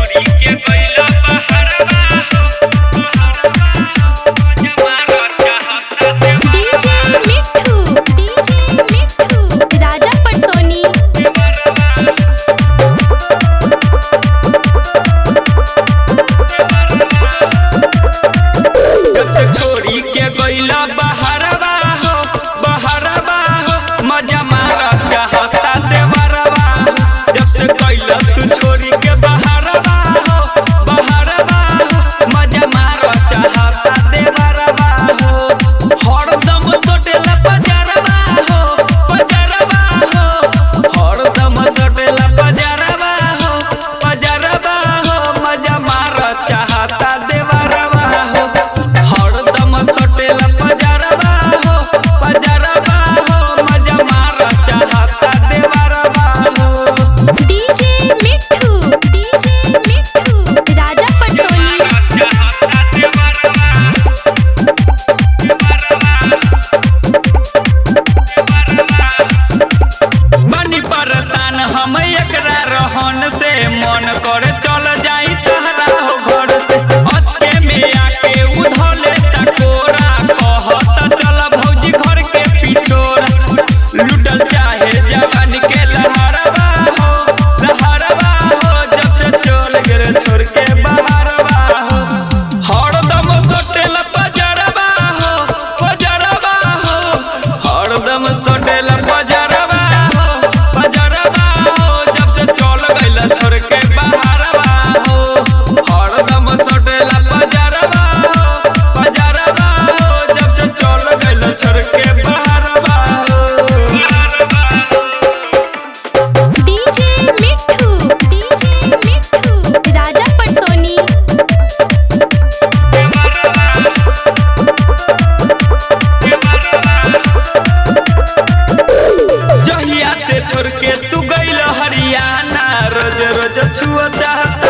हम एकरा रहन से मन कर चल जाई तहरा हो घर से अचके में आके उधले टकोरा कहत चल भौजी घर के पिछोरा लुटल चाहे जवान के लहरवा हो जब से चल गेल छोड़ के बहरवा हो हरदम सटेल पजरवा हो हरदम सटेल पजरवा छोड़ के बहरवा हो हरदम सटेला पजरवा हो जब से चल गइल छोड़ के बहरवा हो। डीजे मिट्ठू राजा पटसोनी। जहिया से छोड़ के तू गइल हरियाणा रोज रोज छुआ चाहता